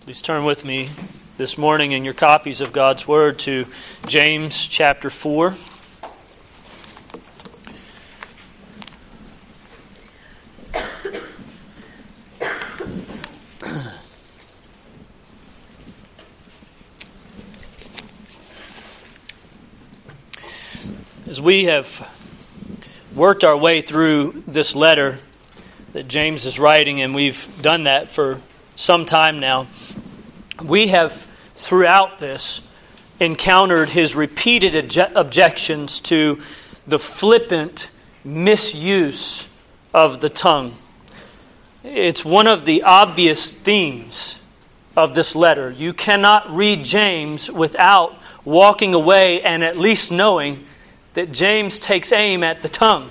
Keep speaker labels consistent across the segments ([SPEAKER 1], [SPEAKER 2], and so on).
[SPEAKER 1] Please turn with me this morning in your copies of God's Word to James chapter 4. As we have worked our way through this letter that James is writing, and we've done that for some time now, we have throughout this encountered his repeated objections to the flippant misuse of the tongue. It's one of the obvious themes of this letter. You cannot read James without walking away and at least knowing that James takes aim at the tongue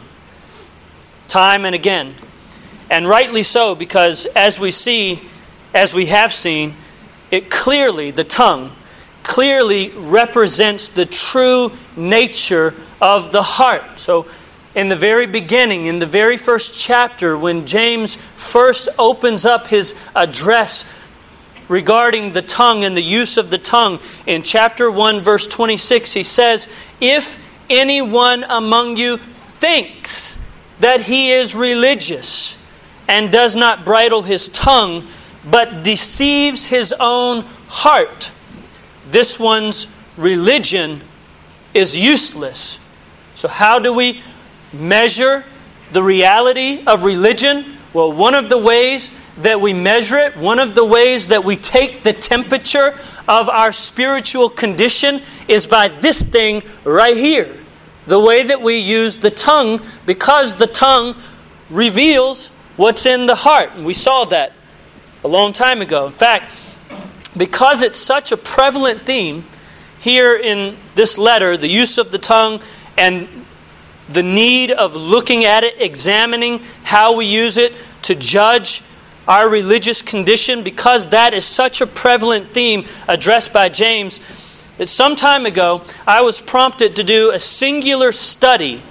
[SPEAKER 1] time and again. And rightly so, because as we have seen, the tongue clearly represents the true nature of the heart. So in the very beginning, in the very first chapter, when James first opens up his address regarding the tongue and the use of the tongue, in chapter 1, verse 26, he says, "If anyone among you thinks that he is religious and does not bridle his tongue, but deceives his own heart, this one's religion is useless." So how do we measure the reality of religion? Well, one of the ways that we measure it, one of the ways that we take the temperature of our spiritual condition is by this thing right here. The way that we use the tongue, because the tongue reveals what's in the heart. And we saw that a long time ago. In fact, because it's such a prevalent theme here in this letter, the use of the tongue and the need of looking at it, examining how we use it to judge our religious condition, because that is such a prevalent theme addressed by James, that some time ago I was prompted to do a singular study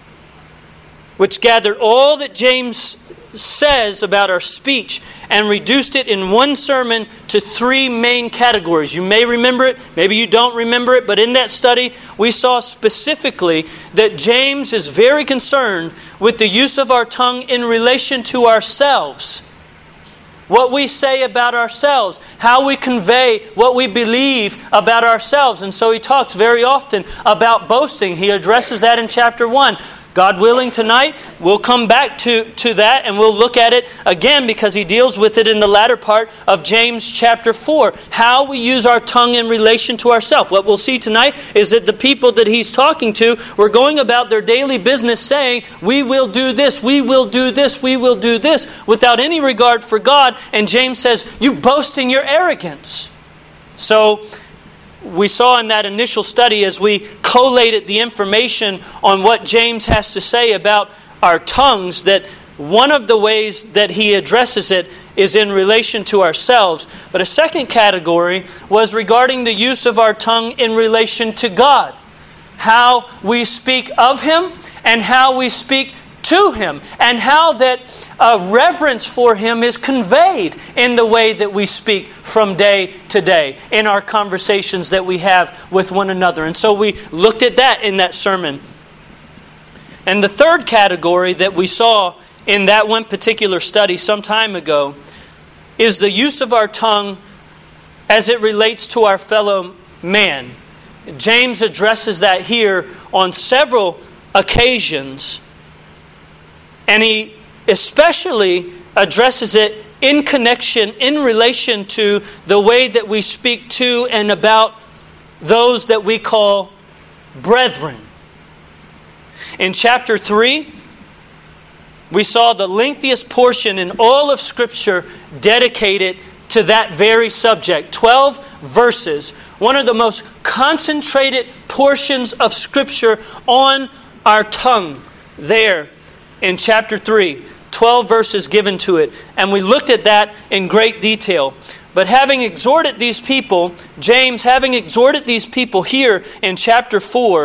[SPEAKER 1] which gathered all that James says about our speech and reduced it in one sermon to three main categories. You may remember it, maybe you don't remember it, but in that study we saw specifically that James is very concerned with the use of our tongue in relation to ourselves. What we say about ourselves, how we convey what we believe about ourselves. And so he talks very often about boasting. He addresses that in chapter 1. God willing, tonight we'll come back to that and we'll look at it again, because he deals with it in the latter part of James chapter 4. How we use our tongue in relation to ourselves. What we'll see tonight is that the people that he's talking to were going about their daily business saying, we will do this, we will do this, we will do this, without any regard for God. And James says, you boast in your arrogance. So we saw in that initial study, as we collated the information on what James has to say about our tongues, that one of the ways that he addresses it is in relation to ourselves. But a second category was regarding the use of our tongue in relation to God. How we speak of Him and how we speak to Him, and how that reverence for Him is conveyed in the way that we speak from day to day in our conversations that we have with one another. And so we looked at that in that sermon. And the third category that we saw in that one particular study some time ago is the use of our tongue as it relates to our fellow man. James addresses that here on several occasions. And he especially addresses it in connection, in relation to the way that we speak to and about those that we call brethren. In chapter 3, we saw the lengthiest portion in all of Scripture dedicated to that very subject. 12 verses. One of the most concentrated portions of Scripture on our tongue there. In chapter 3, 12 verses given to it. And we looked at that in great detail. But having exhorted these people, James, having exhorted these people here in chapter 4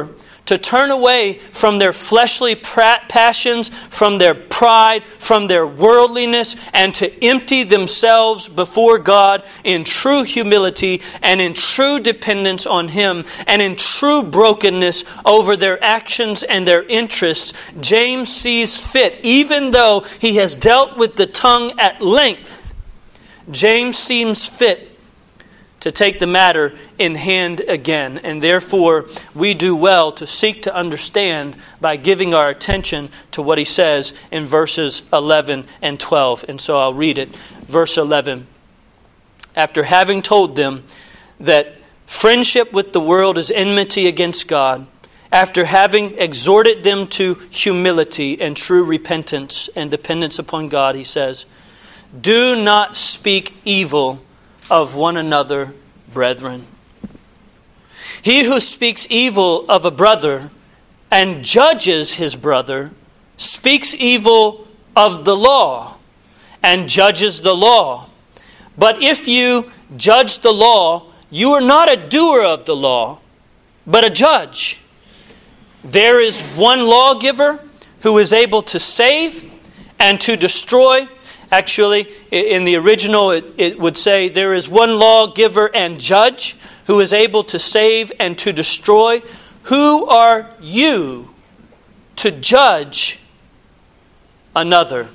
[SPEAKER 1] to turn away from their fleshly passions, from their pride, from their worldliness, and to empty themselves before God in true humility and in true dependence on Him and in true brokenness over their actions and their interests. James sees fit, even though he has dealt with the tongue at length, James seems fit to take the matter in hand again. And therefore, we do well to seek to understand by giving our attention to what he says in verses 11 and 12. And so I'll read it. Verse 11. After having told them that friendship with the world is enmity against God, after having exhorted them to humility and true repentance and dependence upon God, he says, "Do not speak evil of one another, brethren. He who speaks evil of a brother and judges his brother speaks evil of the law and judges the law. But if you judge the law, you are not a doer of the law, but a judge. There is one lawgiver who is able to save and to destroy." Actually, in the original, it would say, there is one lawgiver and judge who is able to save and to destroy. Who are you to judge another?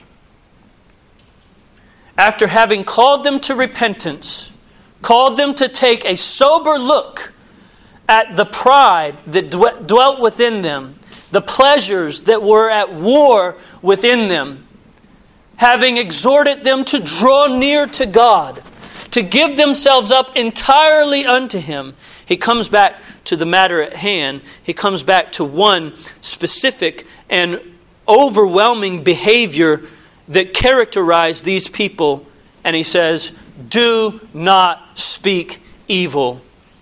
[SPEAKER 1] After having called them to repentance, called them to take a sober look at the pride that dwelt within them, the pleasures that were at war within them, having exhorted them to draw near to God, to give themselves up entirely unto Him, he comes back to the matter at hand. He comes back to one specific and overwhelming behavior that characterized these people. And he says, "Do not speak evil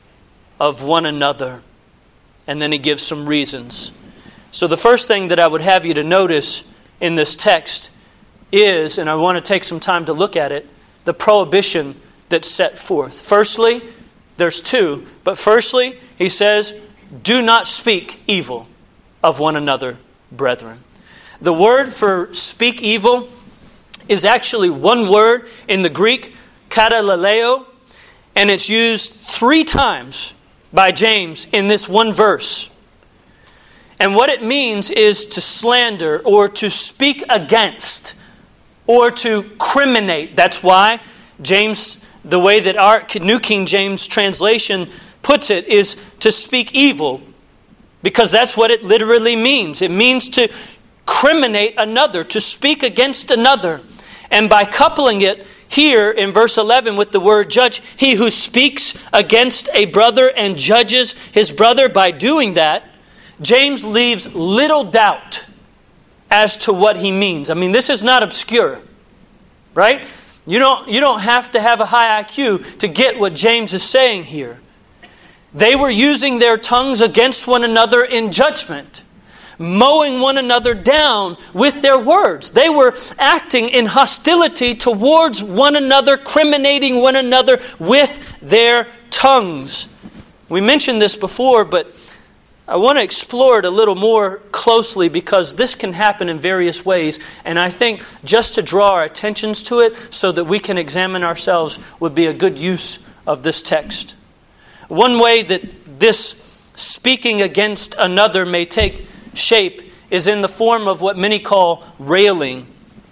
[SPEAKER 1] of one another." And then he gives some reasons. So the first thing that I would have you to notice in this text is, and I want to take some time to look at it, the prohibition that's set forth. Firstly, there's two, but firstly, he says, "Do not speak evil of one another, brethren." The word for speak evil is actually one word in the Greek, katalaleo, and it's used 3 times by James in this one verse. And what it means is to slander or to speak against, or to criminate. That's why James, the way that our New King James translation puts it, is to speak evil. Because that's what it literally means. It means to criminate another, to speak against another. And by coupling it here in verse 11 with the word judge, he who speaks against a brother and judges his brother, by doing that, James leaves little doubt as to what he means. I mean, this is not obscure, right? You don't have to have a high IQ to get what James is saying here. They were using their tongues against one another in judgment, mowing one another down with their words. They were acting in hostility towards one another, criminating one another with their tongues. We mentioned this before, but I want to explore it a little more closely because this can happen in various ways. And I think just to draw our attentions to it so that we can examine ourselves would be a good use of this text. One way that this speaking against another may take shape is in the form of what many call railing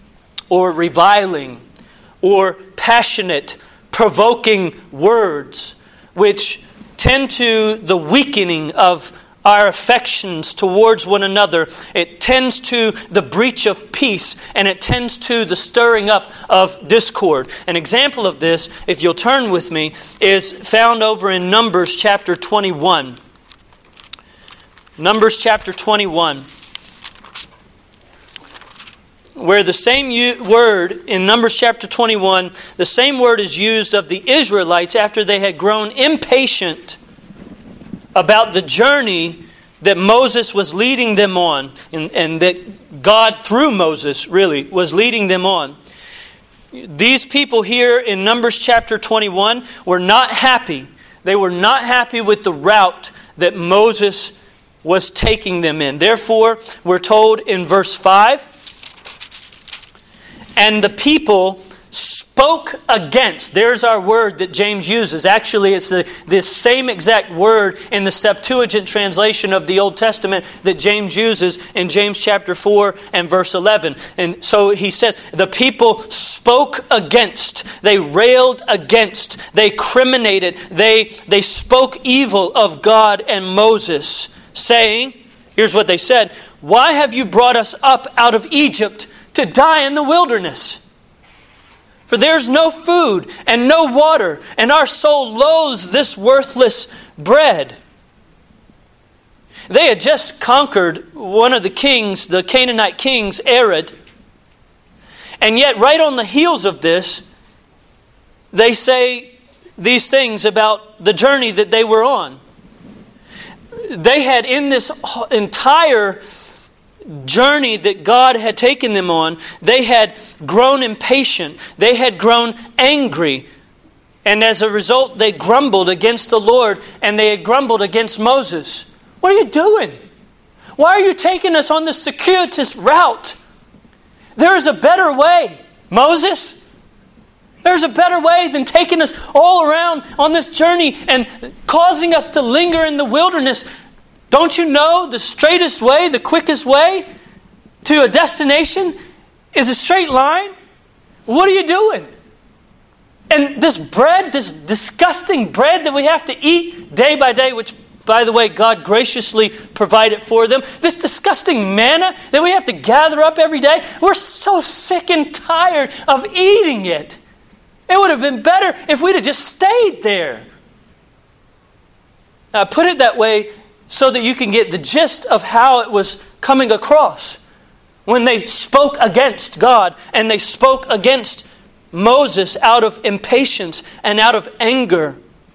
[SPEAKER 1] or reviling or passionate, provoking words, which tend to the weakening of our affections towards one another. It tends to the breach of peace, and it tends to the stirring up of discord. An example of this, if you'll turn with me, is found over in Numbers chapter 21. Numbers chapter 21. Where the same word in Numbers chapter 21, the same word is used of the Israelites after they had grown impatient about the journey that Moses was leading them on, and that God, through Moses, really, was leading them on. These people here in Numbers chapter 21 were not happy. They were not happy with the route that Moses was taking them in. Therefore, we're told in verse 5, and the people spoke against. There's our word that James uses. Actually, it's this same exact word in the Septuagint translation of the Old Testament that James uses in James chapter 4 and verse 11. And so he says, the people spoke against. They railed against. They criminated. They spoke evil of God and Moses, saying, here's what they said, "Why have you brought us up out of Egypt to die in the wilderness? For there's no food and no water, and our soul loathes this worthless bread." They had just conquered one of the kings, the Canaanite kings, Arad. And yet, right on the heels of this, they say these things about the journey that they were on. They had, in this entire journey that God had taken them on, they had grown impatient. They had grown angry. And as a result, they grumbled against the Lord, and they had grumbled against Moses. What are you doing? Why are you taking us on this circuitous route? There is a better way, Moses. There's a better way than taking us all around on this journey and causing us to linger in the wilderness. Don't you know the straightest way, the quickest way to a destination is a straight line? What are you doing? And this bread, this disgusting bread that we have to eat day by day, which, by the way, God graciously provided for them, this disgusting manna that we have to gather up every day, we're so sick and tired of eating it. It would have been better if we'd have just stayed there. Now, I put it that way so that you can get the gist of how it was coming across when they spoke against God and they spoke against Moses out of impatience and out of anger.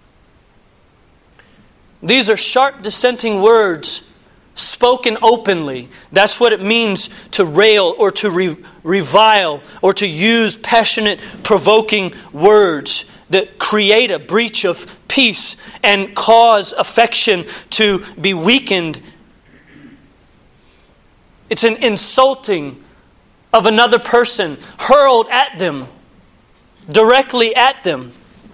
[SPEAKER 1] These are sharp dissenting words spoken openly. That's what it means to rail or to revile or to use passionate, provoking words that create a breach of peace and cause affection to be weakened. It's an insulting of another person hurled at them, directly at them.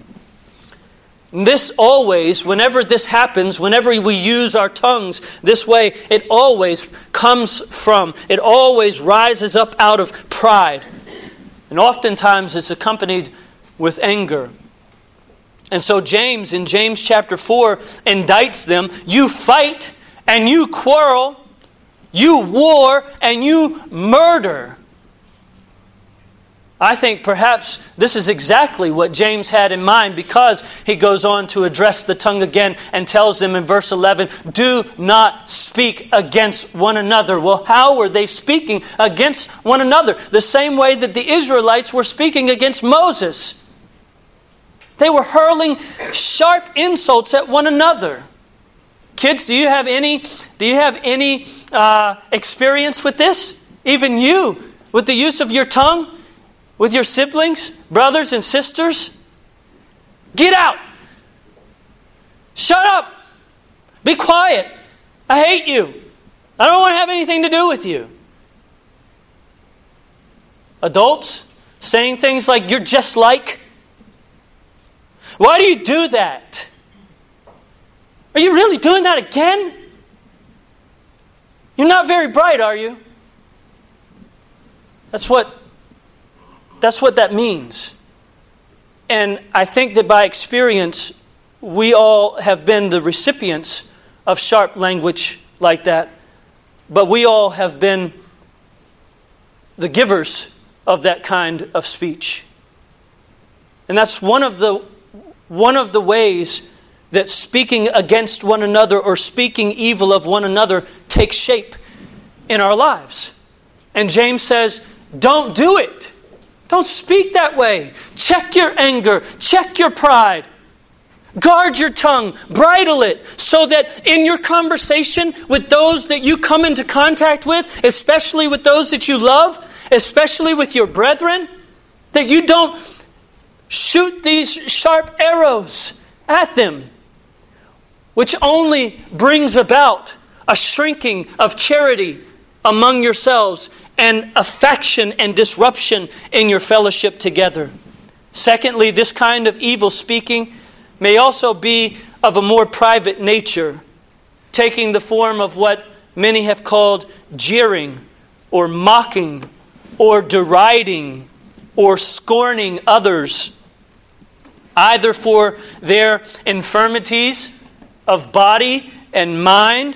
[SPEAKER 1] This always, whenever this happens, whenever we use our tongues this way, it always comes from, it always rises up out of pride. And oftentimes it's accompanied with anger. And so James, in James chapter 4, indicts them. You fight and you quarrel, you war and you murder. I think perhaps this is exactly what James had in mind, because he goes on to address the tongue again and tells them in verse 11, do not speak against one another. Well, how were they speaking against one another? The same way that the Israelites were speaking against Moses. They were hurling sharp insults at one another. Kids, do you have any experience with this? Even you, with the use of your tongue? With your siblings, brothers and sisters? Get out! Shut up! Be quiet! I hate you! I don't want to have anything to do with you. Adults saying things like, you're just like. Why do you do that? Are you really doing that again? You're not very bright, are you? That's what that means. And I think that by experience, we all have been the recipients of sharp language like that. But we all have been the givers of that kind of speech. And that's one of the ways that speaking against one another or speaking evil of one another takes shape in our lives. And James says, don't do it. Don't speak that way. Check your anger. Check your pride. Guard your tongue. Bridle it so that in your conversation with those that you come into contact with, especially with those that you love, especially with your brethren, that you don't shoot these sharp arrows at them, which only brings about a shrinking of charity among yourselves, and affection and disruption in your fellowship together. Secondly, this kind of evil speaking may also be of a more private nature, taking the form of what many have called jeering or mocking or deriding or scorning others, either for their infirmities of body and mind,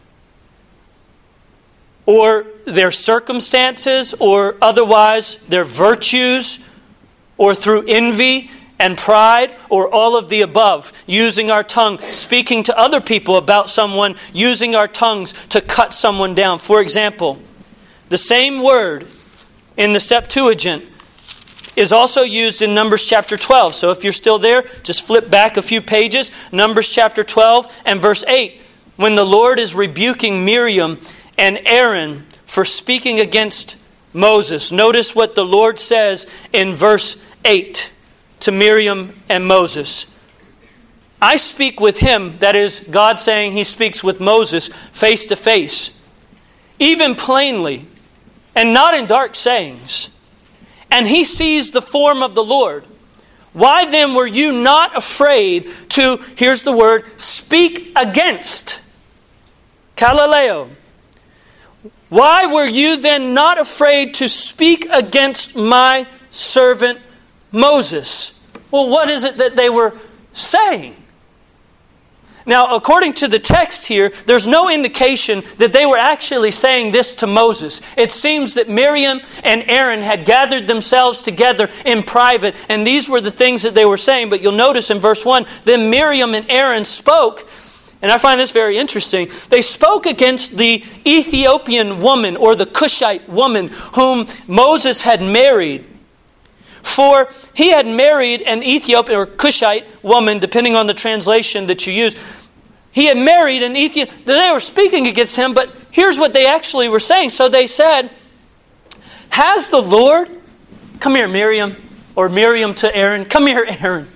[SPEAKER 1] or their circumstances, or otherwise their virtues, or through envy and pride, or all of the above, using our tongue, speaking to other people about someone, using our tongues to cut someone down. For example, the same word in the Septuagint is also used in Numbers chapter 12. So if you're still there, just flip back a few pages. Numbers chapter 12 and verse 8. When the Lord is rebuking Miriam and Aaron for speaking against Moses. Notice what the Lord says in verse 8 to Miriam and Moses. I speak with him, that is God saying he speaks with Moses face to face, even plainly, and not in dark sayings. And he sees the form of the Lord. Why then were you not afraid to, here's the word, speak against? Kalaleo. Why were you then not afraid to speak against my servant Moses? Well, what is it that they were saying? Now, according to the text here, there's no indication that they were actually saying this to Moses. It seems that Miriam and Aaron had gathered themselves together in private, and these were the things that they were saying. But you'll notice in verse 1, then Miriam and Aaron spoke. And I find this very interesting. They spoke against the Ethiopian woman, or the Cushite woman, whom Moses had married. For he had married an Ethiopian or Cushite woman, depending on the translation that you use. He had married an Ethiopian. They were speaking against him, but here's what they actually were saying. So they said, has the Lord, come here Miriam, or Miriam to Aaron, come here Aaron.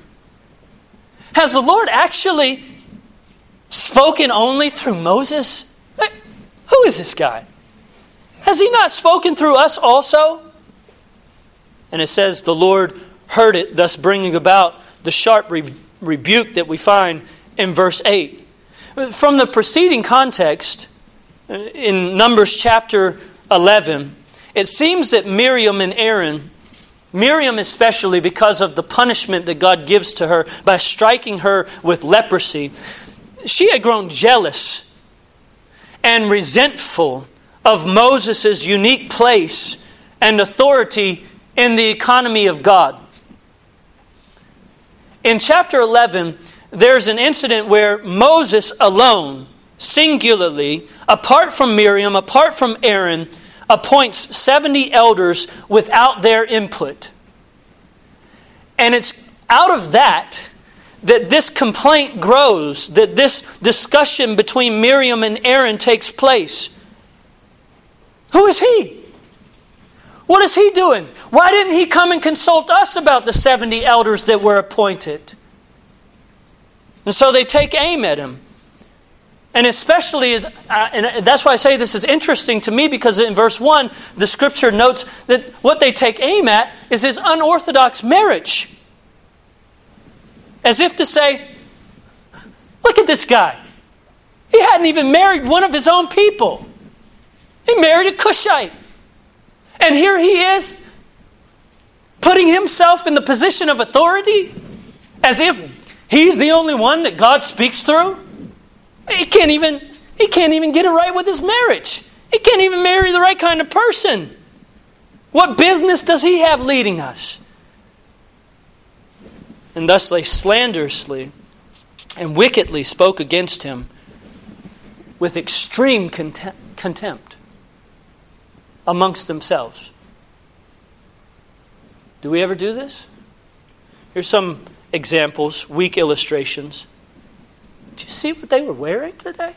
[SPEAKER 1] Has the Lord actually spoken only through Moses? Who is this guy? Has he not spoken through us also? And it says the Lord heard it, thus bringing about the sharp rebuke that we find in verse 8. From the preceding context, in Numbers chapter 11, it seems that Miriam and Aaron, Miriam especially because of the punishment that God gives to her by striking her with leprosy, she had grown jealous and resentful of Moses' unique place and authority in the economy of God. In chapter 11, there's an incident where Moses alone, singularly, apart from Miriam, apart from Aaron, appoints 70 elders without their input. And it's out of that this complaint grows, that this discussion between Miriam and Aaron takes place. Who is he? What is he doing? Why didn't he come and consult us about the 70 elders that were appointed? And so they take aim at him. And especially, and that's why I say this is interesting to me, because in verse 1, the scripture notes that what they take aim at is his unorthodox marriage. As if to say, look at this guy. He hadn't even married one of his own people. He married a Cushite. And here he is, putting himself in the position of authority, as if he's the only one that God speaks through. He can't even get it right with his marriage. He can't even marry the right kind of person. What business does he have leading us? And thus they slanderously and wickedly spoke against him with extreme contempt amongst themselves. Do we ever do this? Here's some examples, weak illustrations. Did you see what they were wearing today?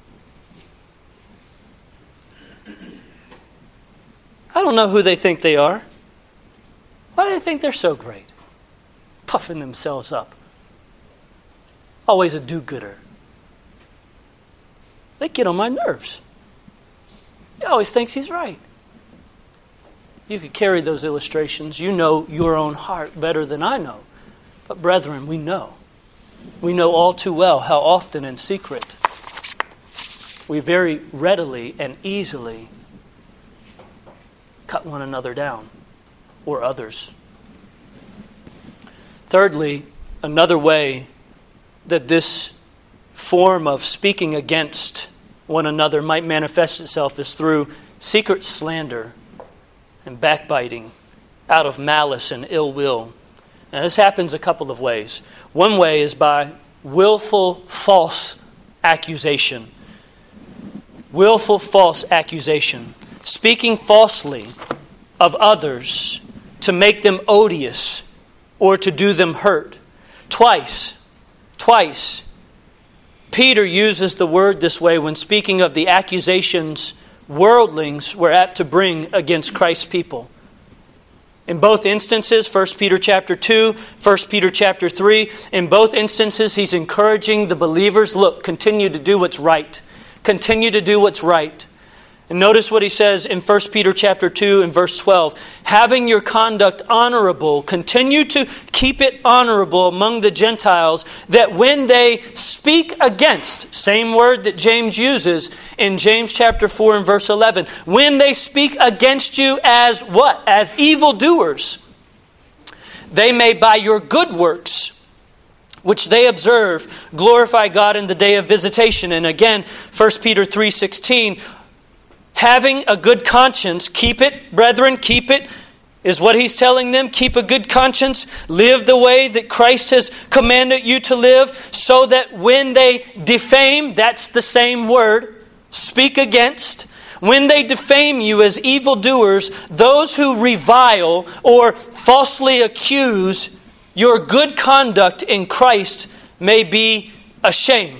[SPEAKER 1] I don't know who they think they are. Why do they think they're so great? Puffing themselves up. Always a do-gooder. They get on my nerves. He always thinks he's right. You could carry those illustrations. You know your own heart better than I know. But brethren, we know. We know all too well how often in secret we very readily and easily cut one another down or others. Thirdly, another way that this form of speaking against one another might manifest itself is through secret slander and backbiting out of malice and ill will. Now, this happens a couple of ways. One way is by willful false accusation. Willful false accusation. Speaking falsely of others to make them odious or to do them hurt. Twice, Peter uses the word this way when speaking of the accusations worldlings were apt to bring against Christ's people. In both instances, 1 Peter chapter 2, 1 Peter chapter 3, in both instances he's encouraging the believers, look, continue to do what's right. Continue to do what's right. And notice what he says in 1 Peter chapter 2 and verse 12. Having your conduct honorable, continue to keep it honorable among the Gentiles, that when they speak against, same word that James uses in James chapter 4 and verse 11, when they speak against you as what? As evildoers, they may by your good works, which they observe, glorify God in the day of visitation. And again, 1 Peter 3:16, having a good conscience, keep it, brethren, keep it, is what he's telling them. Keep a good conscience. Live the way that Christ has commanded you to live, so that when they defame, that's the same word, speak against, when they defame you as evildoers, those who revile or falsely accuse your good conduct in Christ may be ashamed.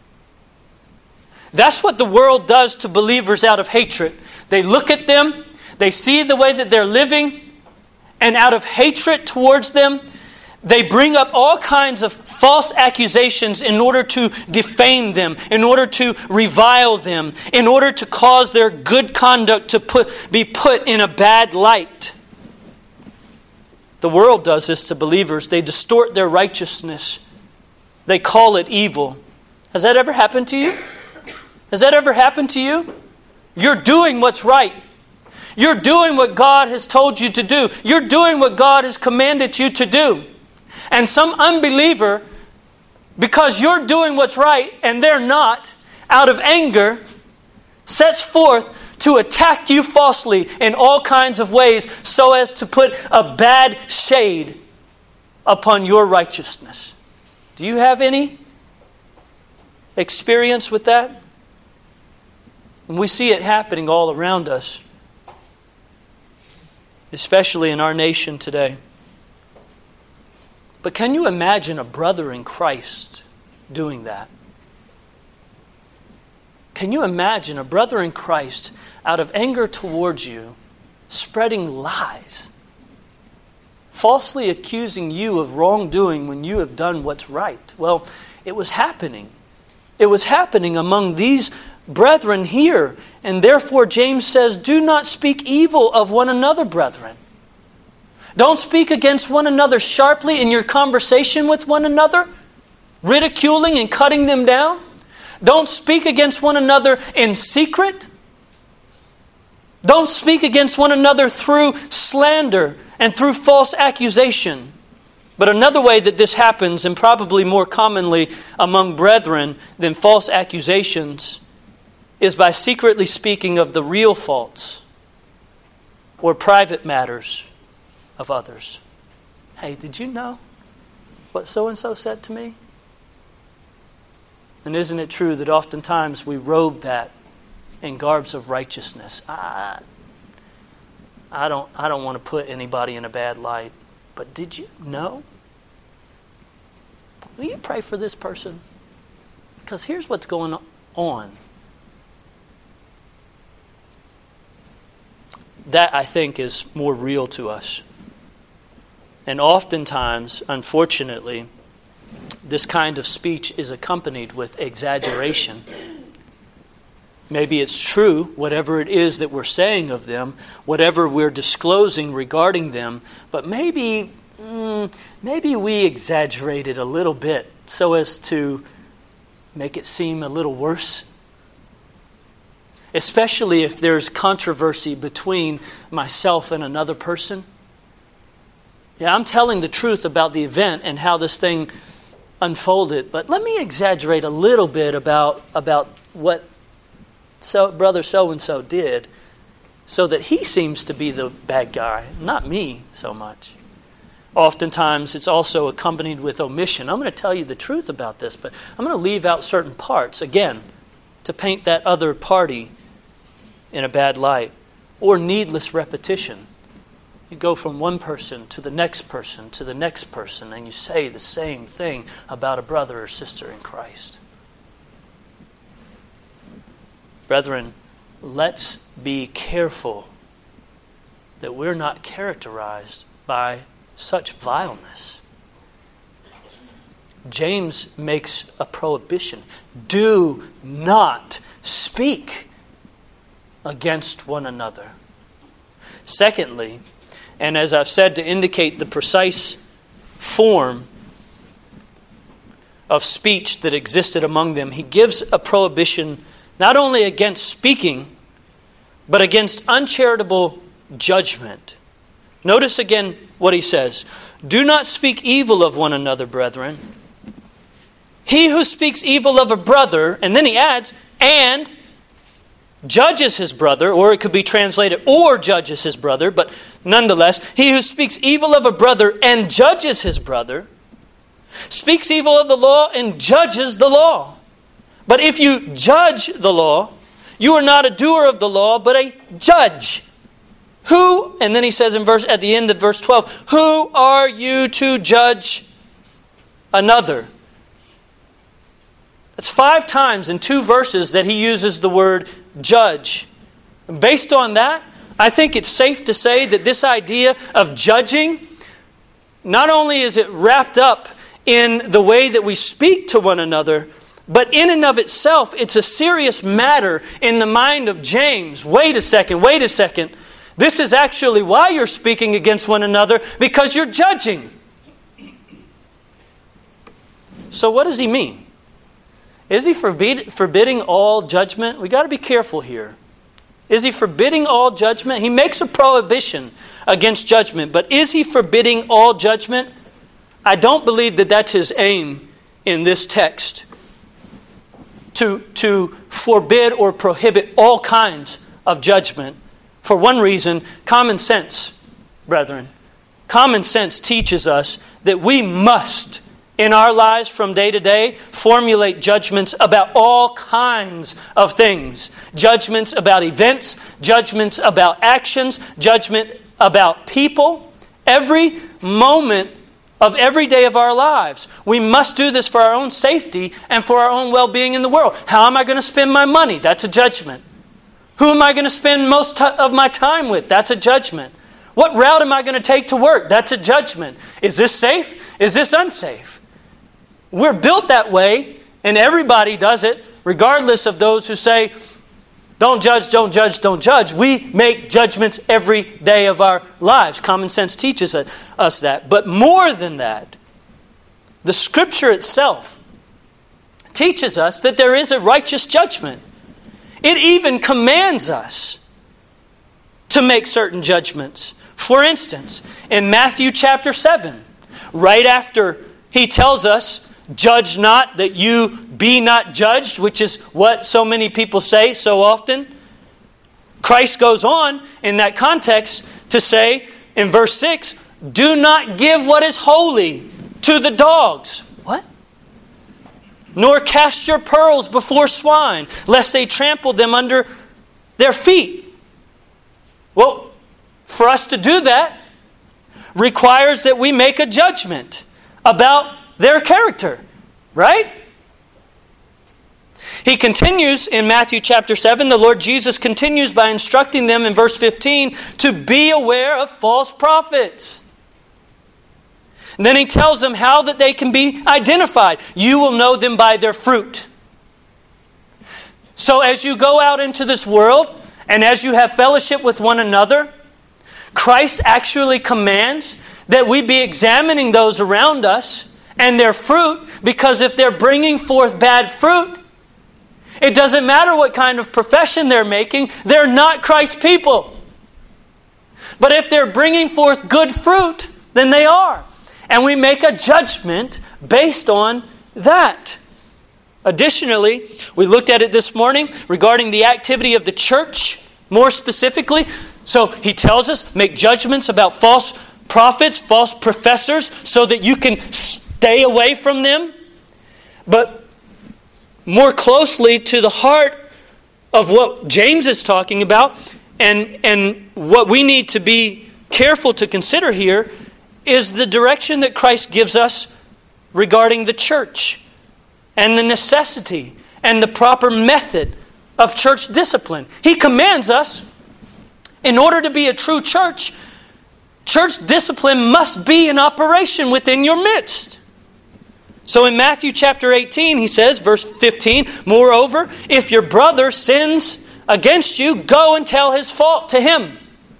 [SPEAKER 1] That's what the world does to believers out of hatred. They look at them, they see the way that they're living, and out of hatred towards them, they bring up all kinds of false accusations in order to defame them, in order to revile them, in order to cause their good conduct to be put in a bad light. The world does this to believers. They distort their righteousness. They call it evil. Has that ever happened to you? Has that ever happened to you? You're doing what's right. You're doing what God has told you to do. You're doing what God has commanded you to do. And some unbeliever, because you're doing what's right and they're not, out of anger, sets forth to attack you falsely in all kinds of ways so as to put a bad shade upon your righteousness. Do you have any experience with that? And we see it happening all around us, especially in our nation today. But can you imagine a brother in Christ doing that? Can you imagine a brother in Christ, out of anger towards you, spreading lies, falsely accusing you of wrongdoing when you have done what's right? Well, it was happening. It was happening among these brethren here. And therefore James says, do not speak evil of one another, brethren. Don't speak against one another sharply in your conversation with one another, ridiculing and cutting them down. Don't speak against one another in secret. Don't speak against one another through slander and through false accusation. But another way that this happens, and probably more commonly among brethren than false accusations, is by secretly speaking of the real faults or private matters of others. Hey, did you know what so-and-so said to me? And isn't it true that oftentimes we robe that in garbs of righteousness? I don't want to put anybody in a bad light, but did you know? Will you pray for this person? Because here's what's going on. That, I think, is more real to us. And oftentimes, Maybe it's true, whatever it is that we're saying of them, whatever we're disclosing regarding them, but maybe we exaggerate it a little bit so as to make it seem a little worse. Especially if there's controversy between myself and another person. Yeah, I'm telling the truth about the event and how this thing unfolded, but let me exaggerate a little bit about what brother so-and-so did so that he seems to be the bad guy, not me so much. Oftentimes, it's also accompanied with omission. I'm going to tell you the truth about this, but I'm going to leave out certain parts, again, to paint that other party in a bad light, or needless repetition. You go from one person to the next person to the next person, and you say the same thing about a brother or sister in Christ. Brethren, let's be careful that we're not characterized by such vileness. James makes a prohibition. Do not speak against one another. Secondly, and as I've said, to indicate the precise form of speech that existed among them, he gives a prohibition not only against speaking, but against uncharitable judgment. Notice again what he says. Do not speak evil of one another, brethren. He who speaks evil of a brother, and then he adds, and judges his brother, or it could be translated, or judges his brother, but nonetheless, he who speaks evil of a brother and judges his brother, speaks evil of the law and judges the law. But if you judge the law, you are not a doer of the law, but a judge. Who, and then he says at the end of verse 12, who are you to judge another? That's 5 times in 2 verses that he uses the word judge. Based on that, I think it's safe to say that this idea of judging, not only is it wrapped up in the way that we speak to one another, but in and of itself, it's a serious matter in the mind of James. Wait a second. This is actually why you're speaking against one another, because you're judging. So what does he mean? Is he forbidding all judgment? We got to be careful here. Is he forbidding all judgment? He makes a prohibition against judgment, but is he forbidding all judgment? I don't believe that that's his aim in this text. To forbid or prohibit all kinds of judgment. For one reason, common sense, brethren. Common sense teaches us that we must, in our lives from day to day, formulate judgments about all kinds of things. Judgments about events, judgments about actions, judgment about people. Every moment of every day of our lives. We must do this for our own safety and for our own well-being in the world. How am I going to spend my money? That's a judgment. Who am I going to spend most of my time with? That's a judgment. What route am I going to take to work? That's a judgment. Is this safe? Is this unsafe? We're built that way, and everybody does it, regardless of those who say, don't judge, don't judge, don't judge. We make judgments every day of our lives. Common sense teaches us that. But more than that, the Scripture itself teaches us that there is a righteous judgment. It even commands us to make certain judgments. For instance, in Matthew chapter 7, right after he tells us, judge not that you be not judged, which is what so many people say so often. Christ goes on in that context to say in verse 6, do not give what is holy to the dogs. What? Nor cast your pearls before swine, lest they trample them under their feet. Well, for us to do that requires that we make a judgment about their character, right? He continues in Matthew chapter 7. The Lord Jesus continues by instructing them in verse 15 to be aware of false prophets. And then he tells them how that they can be identified. You will know them by their fruit. So as you go out into this world and as you have fellowship with one another, Christ actually commands that we be examining those around us and their fruit, because if they're bringing forth bad fruit, it doesn't matter what kind of profession they're making, they're not Christ's people. But if they're bringing forth good fruit, then they are. And we make a judgment based on that. Additionally, we looked at it this morning regarding the activity of the church, more specifically. So he tells us, make judgments about false prophets, false professors, so that you can stay away from them. But more closely to the heart of what James is talking about, and what we need to be careful to consider here, is the direction that Christ gives us regarding the church and the necessity and the proper method of church discipline. He commands us, in order to be a true church, church discipline must be in operation within your midst. So in Matthew chapter 18, he says, verse 15, moreover, if your brother sins against you, go and tell his fault to him.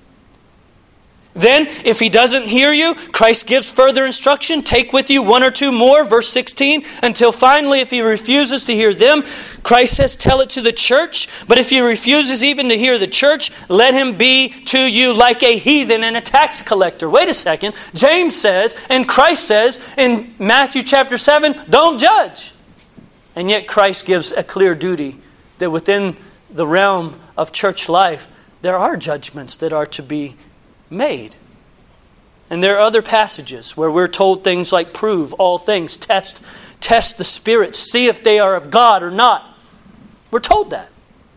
[SPEAKER 1] Then, if he doesn't hear you, Christ gives further instruction. Take with you one or two more, verse 16, until finally, if he refuses to hear them, Christ says, tell it to the church. But if he refuses even to hear the church, let him be to you like a heathen and a tax collector. Wait a second. James says, and Christ says in Matthew chapter 7, don't judge. And yet Christ gives a clear duty that within the realm of church life, there are judgments that are to be made. And there are other passages where we're told things like prove all things, test the spirits, see if they are of God or not. We're told that.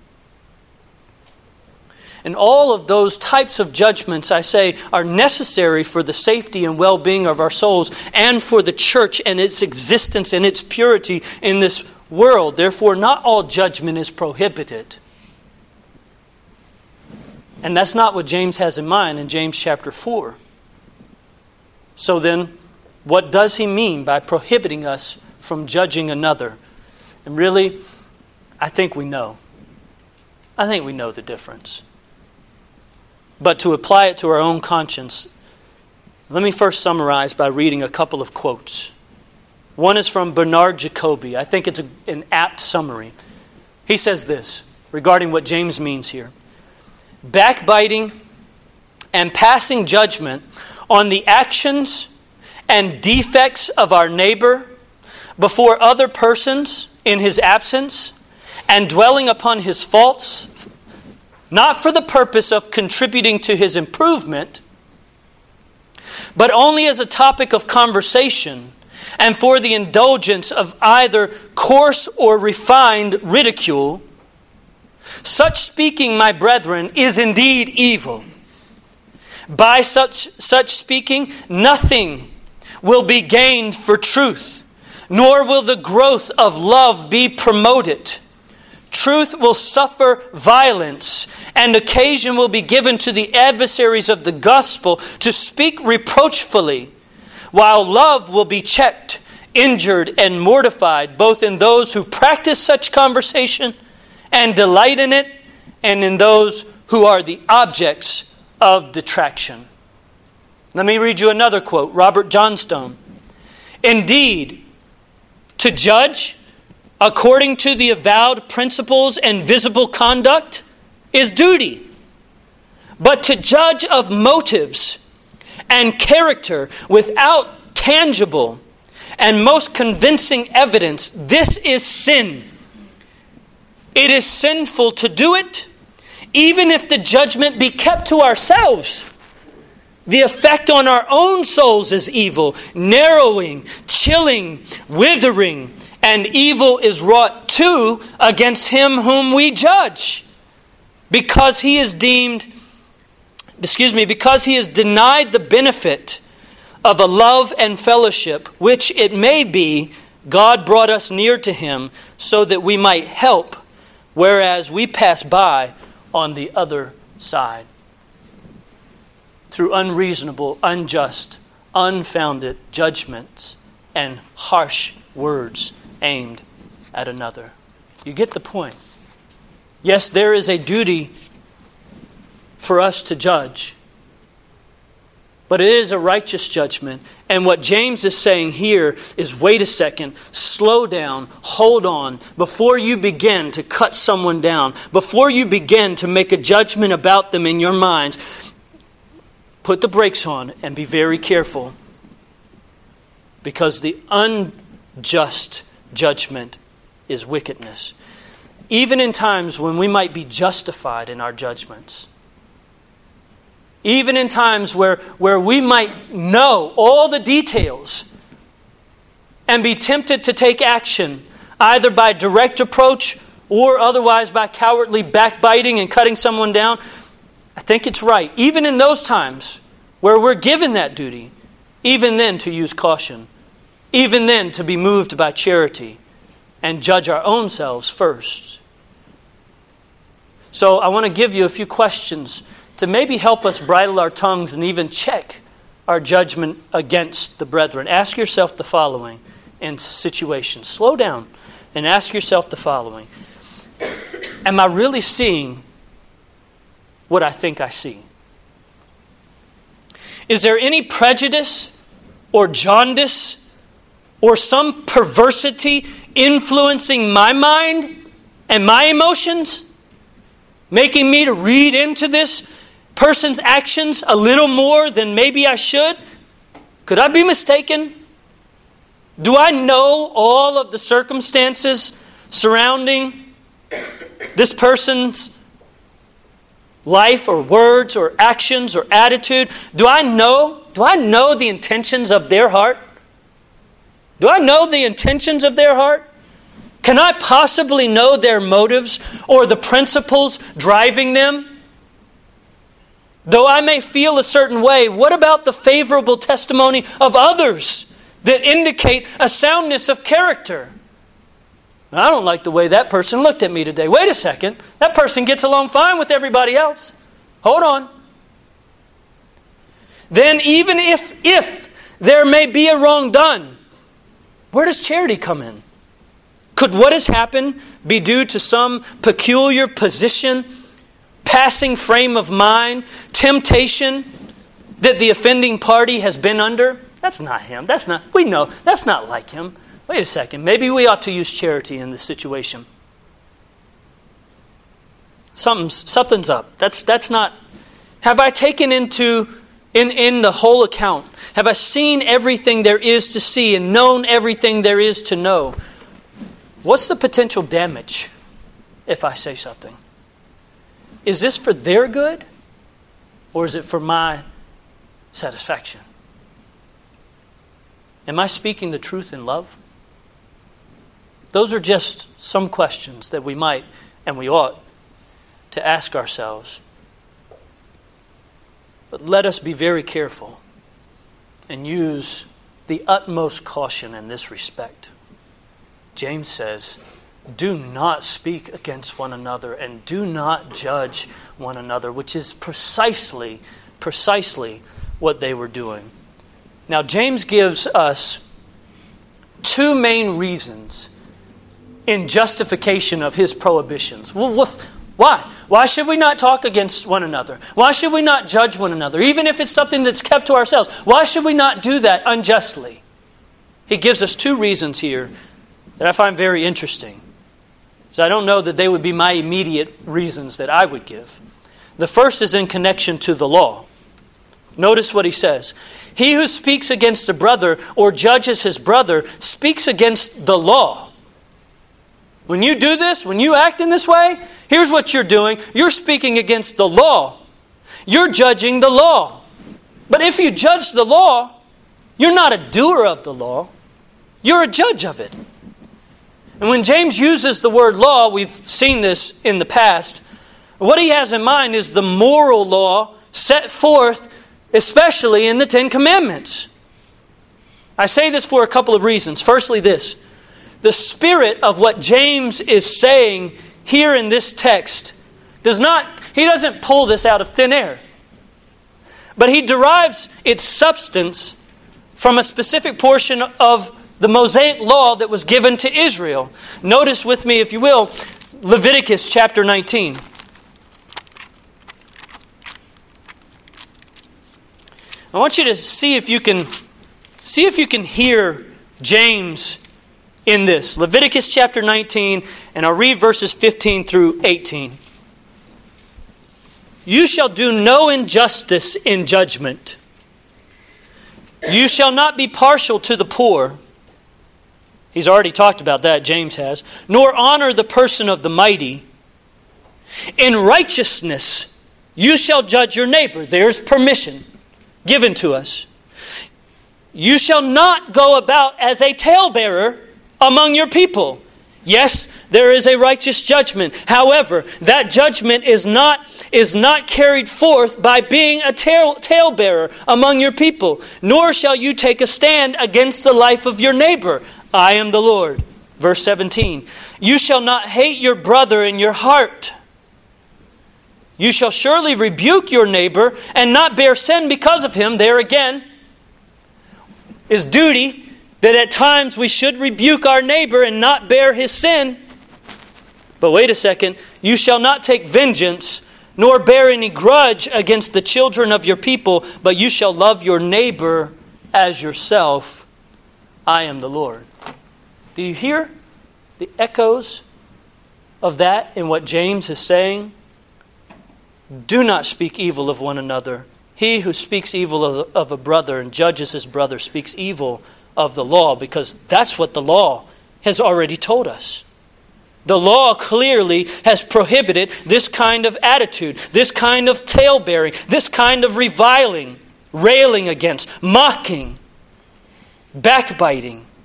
[SPEAKER 1] And all of those types of judgments, I say, are necessary for the safety and well-being of our souls and for the church and its existence and its purity in this world. Therefore, not all judgment is prohibited. And that's not what James has in mind in James chapter 4. So then, what does he mean by prohibiting us from judging another? And really, I think we know. I think we know the difference. But to apply it to our own conscience, let me first summarize by reading a couple of quotes. One is from Bernard Jacobi. I think it's an apt summary. He says this regarding what James means here. Backbiting and passing judgment on the actions and defects of our neighbor before other persons in his absence, and dwelling upon his faults, not for the purpose of contributing to his improvement, but only as a topic of conversation and for the indulgence of either coarse or refined ridicule, such speaking, my brethren, is indeed evil. By such speaking, nothing will be gained for truth, nor will the growth of love be promoted. Truth will suffer violence, and occasion will be given to the adversaries of the gospel to speak reproachfully, while love will be checked, injured, and mortified, both in those who practice such conversation and delight in it, and in those who are the objects of detraction. Let me read you another quote, Robert Johnstone. Indeed, to judge according to the avowed principles and visible conduct is duty. But to judge of motives and character without tangible and most convincing evidence, this is sin. It is sinful to do it, even if the judgment be kept to ourselves. The effect on our own souls is evil, narrowing, chilling, withering, and evil is wrought too against him whom we judge, because he is denied the benefit of a love and fellowship, which it may be God brought us near to him so that we might help, whereas we pass by on the other side. Through unreasonable, unjust, unfounded judgments and harsh words aimed at another. You get the point. Yes, there is a duty for us to judge. But it is a righteous judgment. And what James is saying here is, wait a second, slow down, hold on. Before you begin to cut someone down, before you begin to make a judgment about them in your minds, put the brakes on and be very careful. Because the unjust judgment is wickedness. Even in times when we might be justified in our judgments. Even in times where we might know all the details and be tempted to take action, either by direct approach or otherwise by cowardly backbiting and cutting someone down, I think it's right, even in those times where we're given that duty, even then to use caution, even then to be moved by charity and judge our own selves first. So I want to give you a few questions to maybe help us bridle our tongues and even check our judgment against the brethren. Ask yourself the following in situations. Slow down and ask yourself the following. Am I really seeing what I think I see? Is there any prejudice or jaundice or some perversity influencing my mind and my emotions, making me to read into this person's actions a little more than maybe I should? Could I be mistaken? Do I know all of the circumstances surrounding this person's life or words or actions or attitude? Do I know the intentions of their heart? Do I know the intentions of their heart? Can I possibly know their motives or the principles driving them? Though I may feel a certain way, what about the favorable testimony of others that indicate a soundness of character? I don't like the way that person looked at me today. Wait a second. That person gets along fine with everybody else. Hold on. Then even if there may be a wrong done, where does charity come in? Could what has happened be due to some peculiar position, passing frame of mind, temptation that the offending party has been under? That's not him. We know that's not like him. Wait a second. Maybe we ought to use charity in this situation. Something's up. That's not. Have I taken into in the whole account? Have I seen everything there is to see and known everything there is to know? What's the potential damage if I say something? Is this for their good or is it for my satisfaction? Am I speaking the truth in love? Those are just some questions that we might and we ought to ask ourselves. But let us be very careful and use the utmost caution in this respect. James says, do not speak against one another and do not judge one another, which is precisely what they were doing. Now, James gives us two main reasons in justification of his prohibitions. Well, why? Why should we not talk against one another? Why should we not judge one another, even if it's something that's kept to ourselves? Why should we not do that unjustly? He gives us two reasons here that I find very interesting. So I don't know that they would be my immediate reasons that I would give. The first is in connection to the law. Notice what he says. He who speaks against a brother or judges his brother speaks against the law. When you do this, when you act in this way, here's what you're doing. You're speaking against the law. You're judging the law. But if you judge the law, you're not a doer of the law. You're a judge of it. And when James uses the word law, we've seen this in the past, what he has in mind is the moral law set forth especially in the Ten Commandments. I say this for a couple of reasons. Firstly, this. The spirit of what James is saying here in this text he doesn't pull this out of thin air. But he derives its substance from a specific portion of the Mosaic law that was given to Israel. Notice with me, if you will, Leviticus chapter 19. I want you to see if you can hear James in this. Leviticus chapter 19, and I'll read verses 15 through 18. You shall do no injustice in judgment. You shall not be partial to the poor. He's already talked about that, James has. Nor honor the person of the mighty. In righteousness you shall judge your neighbor. There's permission given to us. You shall not go about as a talebearer among your people. Yes, there is a righteous judgment. However, that judgment is not carried forth by being a talebearer among your people. Nor shall you take a stand against the life of your neighbor. I am the Lord. Verse 17. You shall not hate your brother in your heart. You shall surely rebuke your neighbor and not bear sin because of him. There again is duty, that at times we should rebuke our neighbor and not bear his sin. But wait a second. You shall not take vengeance, nor bear any grudge against the children of your people, but you shall love your neighbor as yourself. I am the Lord. Do you hear the echoes of that in what James is saying? Do not speak evil of one another. He who speaks evil of a brother and judges his brother speaks evil of the law, because that's what the law has already told us. The law clearly has prohibited this kind of attitude, this kind of talebearing, this kind of reviling, railing against, mocking, backbiting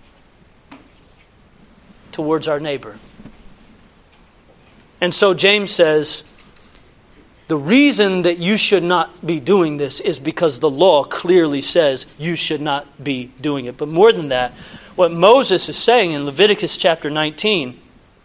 [SPEAKER 1] towards our neighbor. And so James says, the reason that you should not be doing this is because the law clearly says you should not be doing it. But more than that, what Moses is saying in Leviticus chapter 19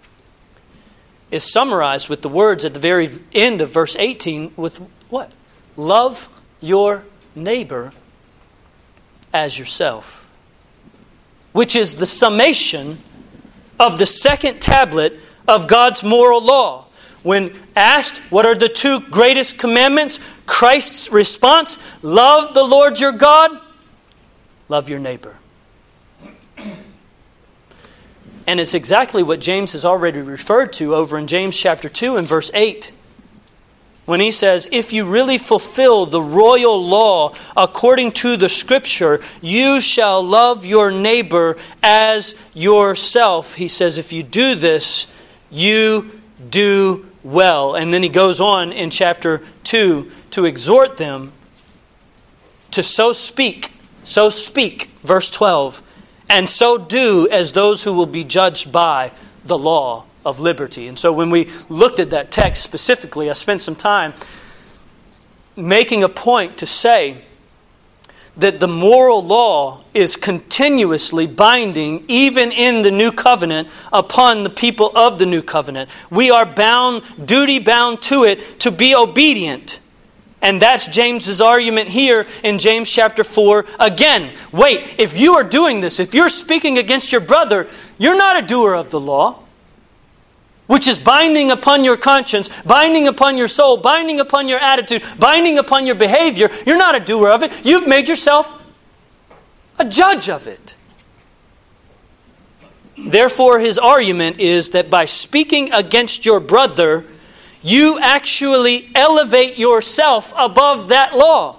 [SPEAKER 1] is summarized with the words at the very end of verse 18 with what? Love your neighbor as yourself. Which is the summation of the second tablet of God's moral law. When asked, what are the two greatest commandments? Christ's response, love the Lord your God, love your neighbor. And it's exactly what James has already referred to over in James chapter 2 and verse 8. When he says, if you really fulfill the royal law according to the Scripture, you shall love your neighbor as yourself. He says, if you do this, you do well. And then he goes on in chapter 2 to exhort them to so speak, verse 12, and so do as those who will be judged by the law of liberty. And so when we looked at that text specifically, I spent some time making a point to say that the moral law is continuously binding, even in the new covenant, upon the people of the new covenant. We are bound, duty bound to it, to be obedient. And that's James's argument here in James chapter 4. Again, wait, if you are doing this, if you're speaking against your brother, you're not a doer of the law, which is binding upon your conscience, binding upon your soul, binding upon your attitude, binding upon your behavior. You're not a doer of it. You've made yourself a judge of it. Therefore, his argument is that by speaking against your brother, you actually elevate yourself above that law,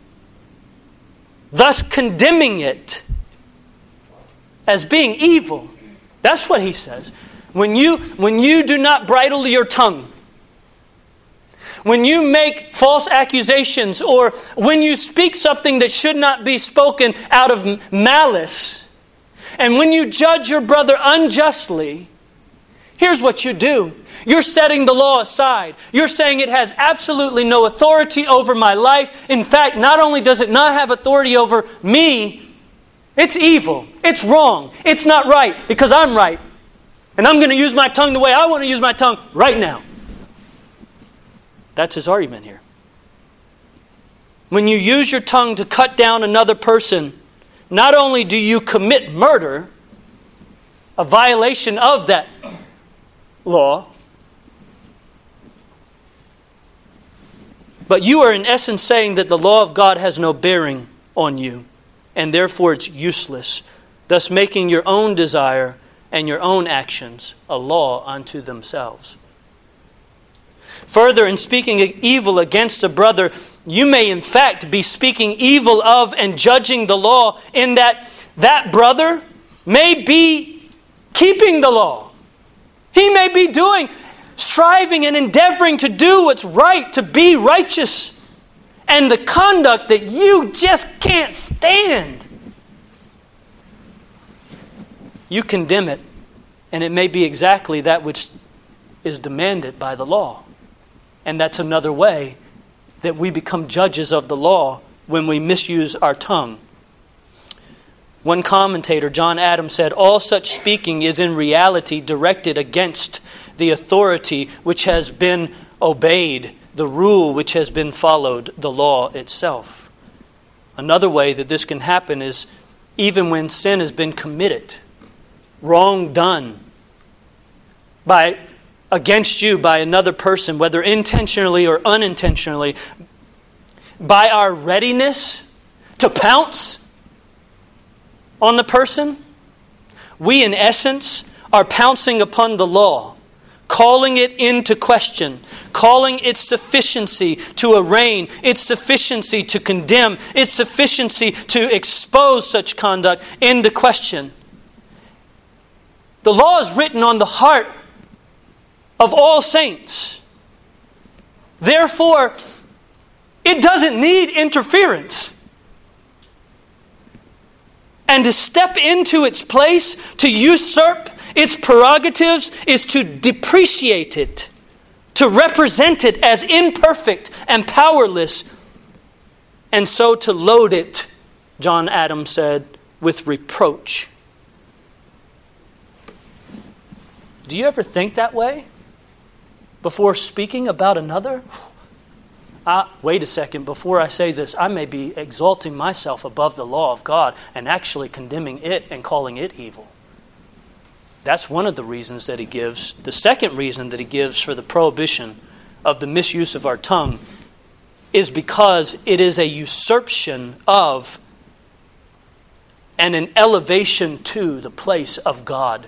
[SPEAKER 1] thus condemning it as being evil. That's what he says. When you do not bridle your tongue, when you make false accusations, or when you speak something that should not be spoken out of malice, and when you judge your brother unjustly, here's what you do. You're setting the law aside. You're saying it has absolutely no authority over my life. In fact, not only does it not have authority over me, it's evil. It's wrong. It's not right because I'm right. And I'm going to use my tongue the way I want to use my tongue right now. That's his argument here. When you use your tongue to cut down another person, not only do you commit murder, a violation of that law. But you are in essence saying that the law of God has no bearing on you, and therefore it's useless, thus making your own desire and your own actions a law unto themselves. Further, in speaking evil against a brother, you may in fact be speaking evil of and judging the law, in that that brother may be keeping the law. He may be striving and endeavoring to do what's right, to be righteous. And the conduct that you just can't stand, you condemn it, and it may be exactly that which is demanded by the law. And that's another way that we become judges of the law, when we misuse our tongue. One commentator, John Adams, said, all such speaking is in reality directed against the authority which has been obeyed, the rule which has been followed, the law itself. Another way that this can happen is even when sin has been committed, wrong done against you by another person, whether intentionally or unintentionally, by our readiness to pounce on the person, we in essence are pouncing upon the law, calling it into question, calling its sufficiency to arraign, its sufficiency to condemn, its sufficiency to expose such conduct into question. The law is written on the heart of all saints. Therefore, it doesn't need interference. And to step into its place, to usurp its prerogatives, is to depreciate it, to represent it as imperfect and powerless, and so to load it, John Adams said, with reproach. Do you ever think that way before speaking about another? Wait a second, before I say this, I may be exalting myself above the law of God and actually condemning it and calling it evil. That's one of the reasons that he gives. The second reason that he gives for the prohibition of the misuse of our tongue is because it is a usurpation of and an elevation to the place of God.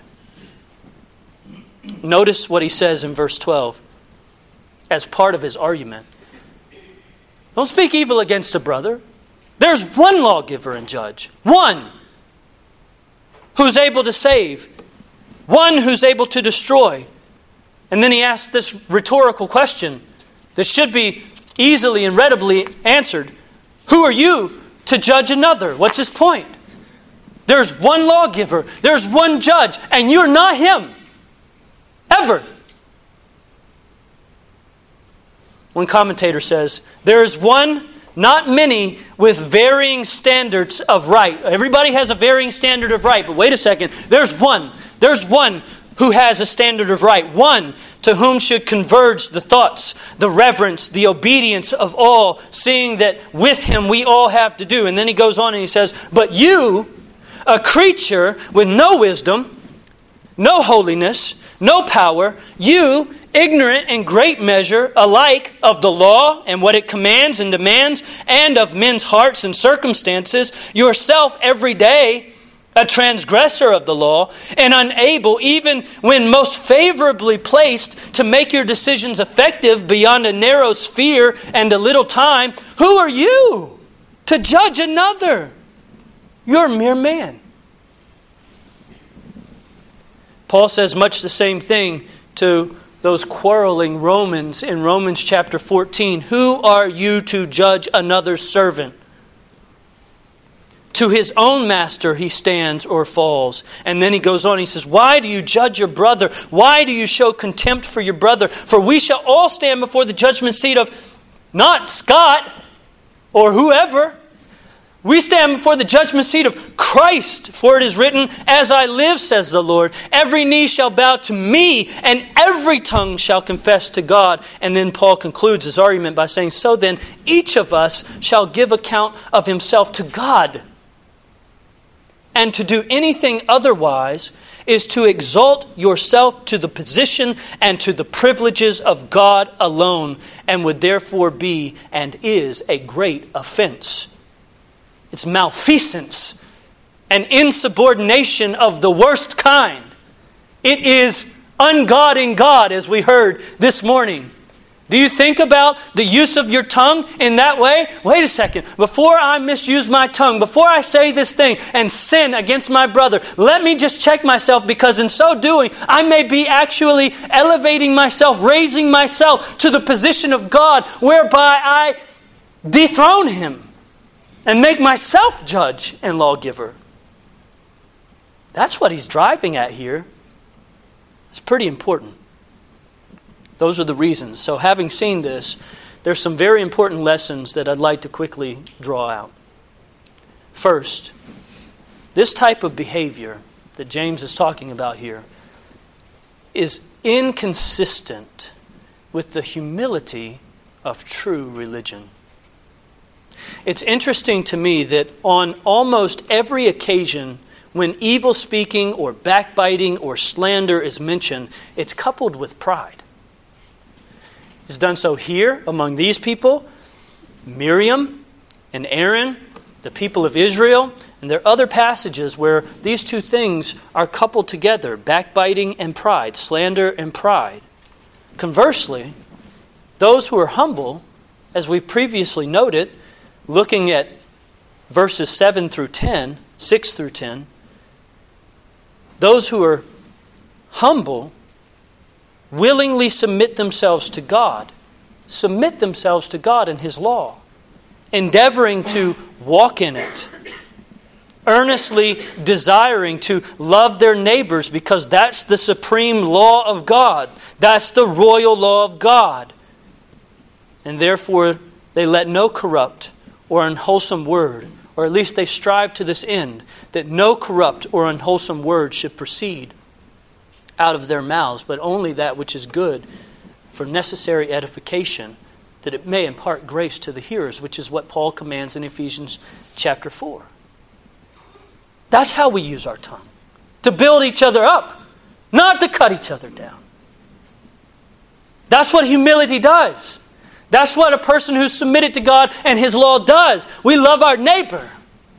[SPEAKER 1] Notice what he says in verse 12 as part of his argument. Don't speak evil against a brother. There's one lawgiver and judge. One who's able to save. One who's able to destroy. And then he asks this rhetorical question that should be easily and readily answered. Who are you to judge another? What's his point? There's one lawgiver. There's one judge. And you're not him. Ever. One commentator says, there is one, not many, with varying standards of right. Everybody has a varying standard of right, but wait a second. There's one. There's one who has a standard of right. One to whom should converge the thoughts, the reverence, the obedience of all, seeing that with him we all have to do. And then he goes on and he says, but you, a creature with no wisdom, no holiness, no power, you, ignorant in great measure, alike of the law and what it commands and demands, and of men's hearts and circumstances, yourself every day a transgressor of the law, and unable, even when most favorably placed, to make your decisions effective beyond a narrow sphere and a little time, who are you to judge another? You're a mere man. Paul says much the same thing to those quarreling Romans in Romans chapter 14. Who are you to judge another's servant? To his own master he stands or falls. And then he goes on, he says, why do you judge your brother? Why do you show contempt for your brother? For we shall all stand before the judgment seat of not Scott or whoever. We stand before the judgment seat of Christ, for it is written, as I live, says the Lord, every knee shall bow to me, and every tongue shall confess to God. And then Paul concludes his argument by saying, so then each of us shall give account of himself to God. and to do anything otherwise is to exalt yourself to the position and to the privileges of God alone, and would therefore be and is a great offense. It's malfeasance and insubordination of the worst kind. It is ungodding God, as we heard this morning. Do you think about the use of your tongue in that way? Wait a second. Before I misuse my tongue, before I say this thing and sin against my brother, let me just check myself, because in so doing, I may be actually elevating myself, raising myself to the position of God, whereby I dethrone Him and make myself judge and lawgiver. That's what he's driving at here. It's pretty important. Those are the reasons. So having seen this, there's some very important lessons that I'd like to quickly draw out. First, this type of behavior that James is talking about here is inconsistent with the humility of true religion. It's interesting to me that on almost every occasion when evil speaking or backbiting or slander is mentioned, it's coupled with pride. It's done so here among these people, Miriam and Aaron, the people of Israel, and there are other passages where these two things are coupled together, backbiting and pride, slander and pride. Conversely, those who are humble, as we previously noted, looking at verses 7 through 10, 6 through 10, those who are humble willingly submit themselves to God and His law, endeavoring to walk in it, earnestly desiring to love their neighbors, because that's the supreme law of God. That's the royal law of God. And therefore, they let no corrupt or unwholesome word, or at least they strive to this end, that no corrupt or unwholesome word should proceed out of their mouths, but only that which is good for necessary edification, that it may impart grace to the hearers, which is what Paul commands in Ephesians chapter 4. That's how we use our tongue, to build each other up, not to cut each other down. That's what humility does. That's what a person who's submitted to God and His law does. We love our neighbor.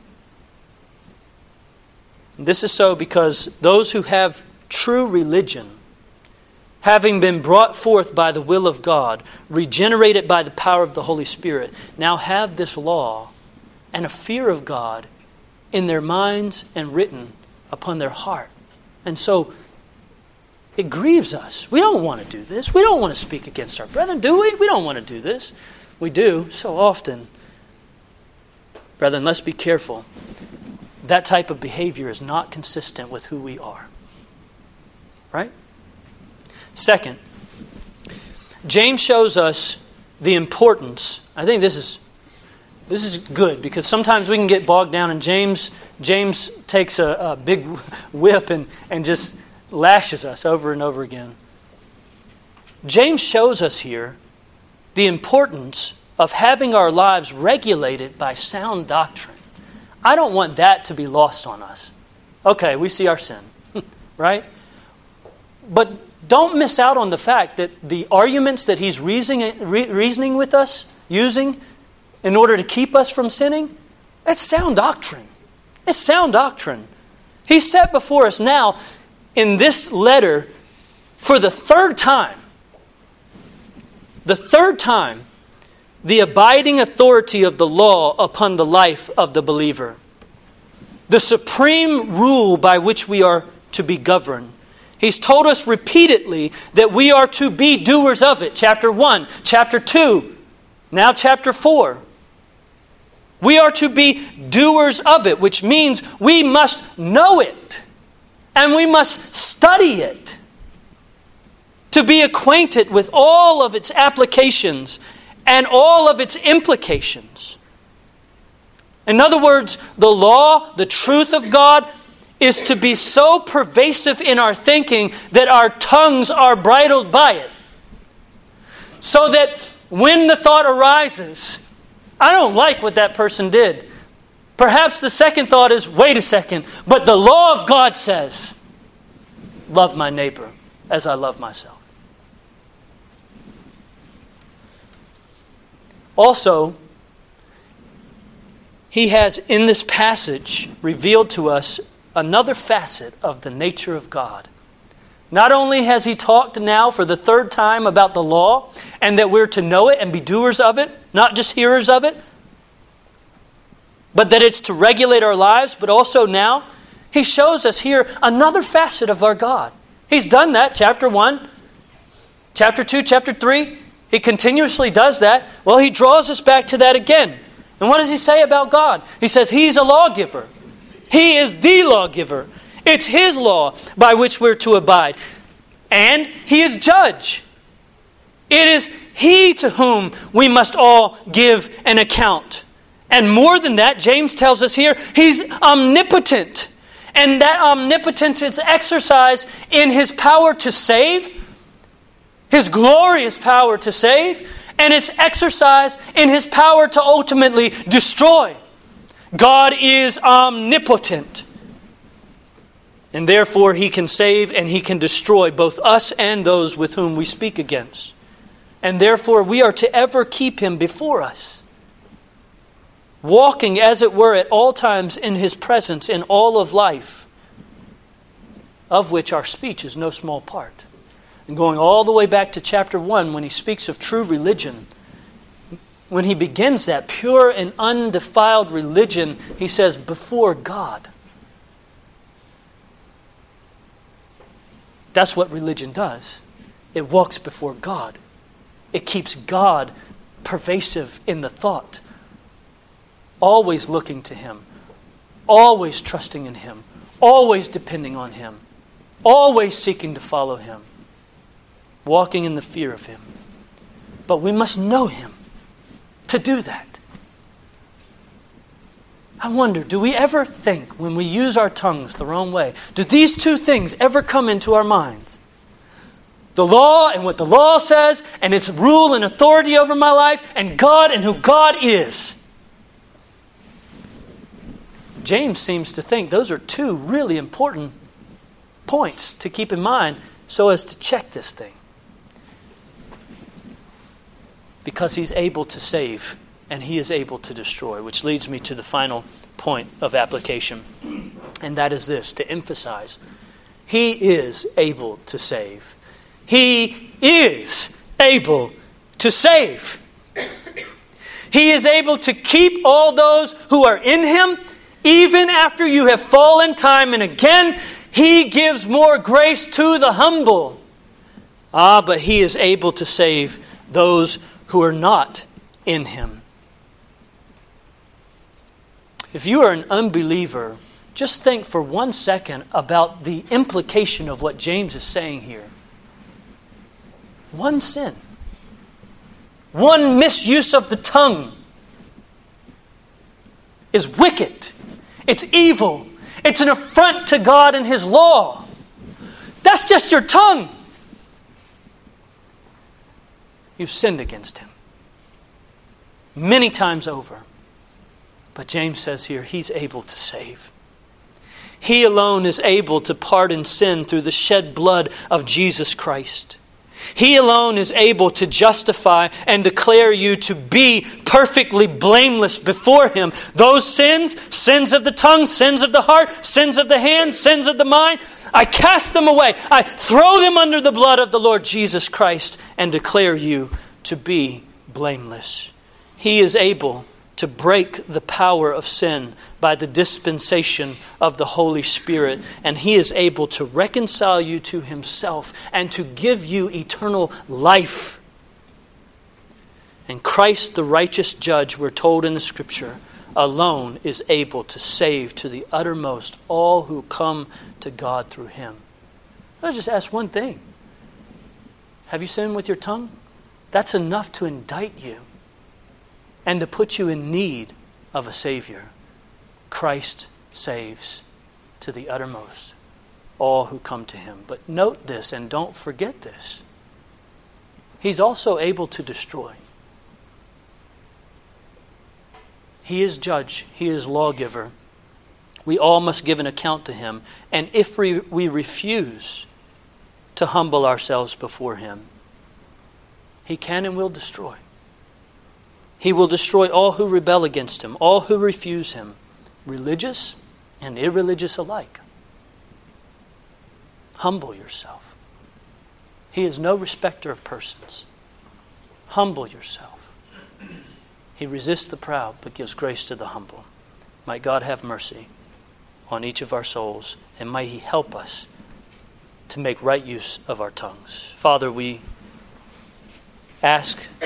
[SPEAKER 1] And this is so because those who have true religion, having been brought forth by the will of God, regenerated by the power of the Holy Spirit, now have this law and a fear of God in their minds and written upon their heart. And so it grieves us. We don't want to do this. We don't want to speak against our brethren, do we? We don't want to do this. We do so often. Brethren, let's be careful. That type of behavior is not consistent with who we are. Right? Second, James shows us the importance. I think this is good, because sometimes we can get bogged down, and James takes a big whip and just lashes us over and over again. James shows us here the importance of having our lives regulated by sound doctrine. I don't want that to be lost on us. Okay, we see our sin, right? But don't miss out on the fact that the arguments that he's reasoning with us, using in order to keep us from sinning, that's sound doctrine. It's sound doctrine. He set before us now in this letter for the third time, the abiding authority of the law upon the life of the believer. The supreme rule by which we are to be governed. He's told us repeatedly that we are to be doers of it. Chapter 1, chapter 2, now chapter 4. We are to be doers of it, which means we must know it and we must study it to be acquainted with all of its applications and all of its implications. In other words, the law, the truth of God, is to be so pervasive in our thinking that our tongues are bridled by it. So that when the thought arises, I don't like what that person did, Perhaps the second thought is, wait a second, but the law of God says, love my neighbor as I love myself. Also, he has in this passage revealed to us another facet of the nature of God. Not only has he talked now for the third time about the law and that we're to know it and be doers of it, not just hearers of it, but that it's to regulate our lives, but also now he shows us here another facet of our God. He's done that, chapter 1, chapter 2, chapter 3. He continuously does that. Well, he draws us back to that again. And what does he say about God? He says he's a lawgiver. He is the lawgiver. It's his law by which we're to abide. And he is judge. It is he to whom we must all give an account. And more than that, James tells us here, he's omnipotent. And that omnipotence is exercised in his power to save, his glorious power to save, and it's exercised in his power to ultimately destroy. God is omnipotent. And therefore he can save and he can destroy both us and those with whom we speak against. And therefore we are to ever keep him before us, walking as it were at all times in his presence in all of life, of which our speech is no small part. And going all the way back to chapter 1, when he speaks of true religion, when he begins that pure and undefiled religion, he says, before God. That's what religion does. It walks before God. It keeps God pervasive in the thought. Always looking to him. Always trusting in him. Always depending on him. Always seeking to follow him. Walking in the fear of him. But we must know him to do that. I wonder, do we ever think when we use our tongues the wrong way, do these two things ever come into our minds? The law and what the law says and its rule and authority over my life, and God and who God is. James seems to think those are two really important points to keep in mind so as to check this thing. Because he's able to save and he is able to destroy, which leads me to the final point of application. And that is this, to emphasize. He is able to save. He is able to save. He is able to keep all those who are in him, even after you have fallen time and again. He gives more grace to the humble. But he is able to save those who are not in him. If you are an unbeliever, just think for 1 second about the implication of what James is saying here. One sin, one misuse of the tongue is wicked. It's evil. It's an affront to God and his law. That's just your tongue. You've sinned against him many times over. But James says here, he's able to save. He alone is able to pardon sin through the shed blood of Jesus Christ. He alone is able to justify and declare you to be perfectly blameless before him. Those sins, sins of the tongue, sins of the heart, sins of the hands, sins of the mind, I cast them away. I throw them under the blood of the Lord Jesus Christ and declare you to be blameless. He is able to break the power of sin by the dispensation of the Holy Spirit. And he is able to reconcile you to himself and to give you eternal life. And Christ, the righteous judge, we're told in the Scripture, alone is able to save to the uttermost all who come to God through him. I'll just ask one thing. Have you sinned with your tongue? That's enough to indict you and to put you in need of a Savior. Christ saves to the uttermost all who come to him. But note this and don't forget this. He's also able to destroy. He is judge. He is lawgiver. We all must give an account to him. And if we refuse to humble ourselves before him, he can and will destroy. He will destroy all who rebel against him, all who refuse him, religious and irreligious alike. Humble yourself. He is no respecter of persons. Humble yourself. He resists the proud, but gives grace to the humble. Might God have mercy on each of our souls, and might he help us to make right use of our tongues. Father, we ask,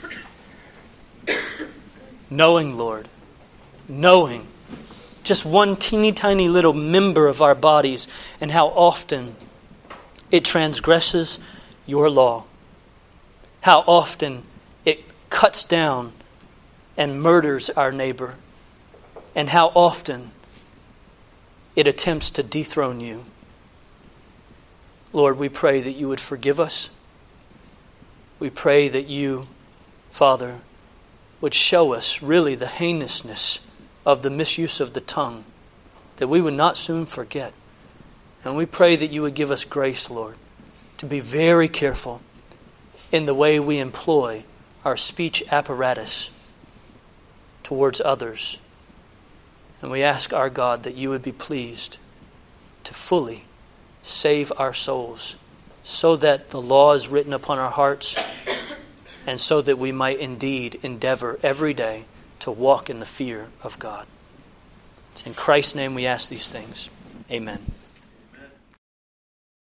[SPEAKER 1] knowing, Lord, knowing just one teeny tiny little member of our bodies and how often it transgresses your law, how often it cuts down and murders our neighbor, and how often it attempts to dethrone you. Lord, we pray that you would forgive us. We pray that you, Father, would show us really the heinousness of the misuse of the tongue, that we would not soon forget. And we pray that you would give us grace, Lord, to be very careful in the way we employ our speech apparatus towards others. And we ask our God that you would be pleased to fully save our souls, so that the law is written upon our hearts, and so that we might indeed endeavor every day to walk in the fear of God. It's in Christ's name we ask these things. Amen.